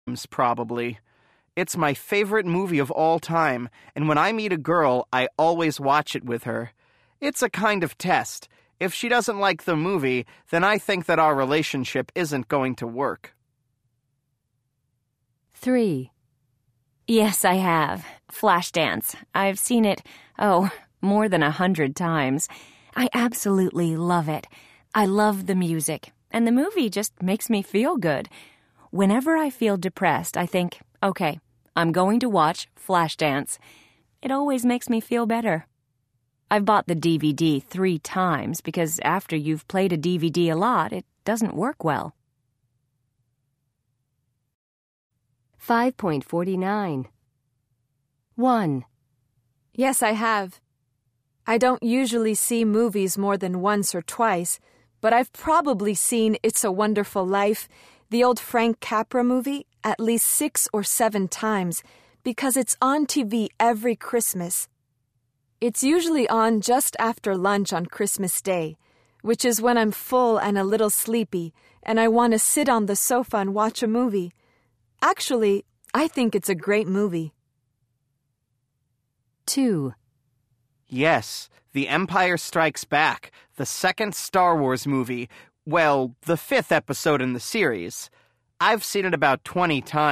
Probably. It's my favorite movie of all time, and when I meet a girl, I always watch it with her. It's a kind of test. If she doesn't like the movie, then I think that our relationship isn't going to work. 3. Yes, I have. Flashdance. I've seen it, more than 100 times. I absolutely love it. I love the music, and the movie just makes me feel good. Whenever I feel depressed, I think, okay, I'm going to watch Flashdance. It always makes me feel better. I've bought the DVD 3 times because after you've played a DVD a lot, it doesn't work well. 5.49. 1. Yes, I have. I don't usually see movies more than once or twice, but I've probably seen It's a Wonderful Life, the old Frank Capra movie, at least 6 or 7 times, because it's on TV every Christmas. It's usually on just after lunch on Christmas Day, which is when I'm full and a little sleepy, and I want to sit on the sofa and watch a movie. Actually, I think it's a great movie. 2. Yes, The Empire Strikes Back, the second Star Wars movie, well, the 5th episode in the series. I've seen it about 20 times.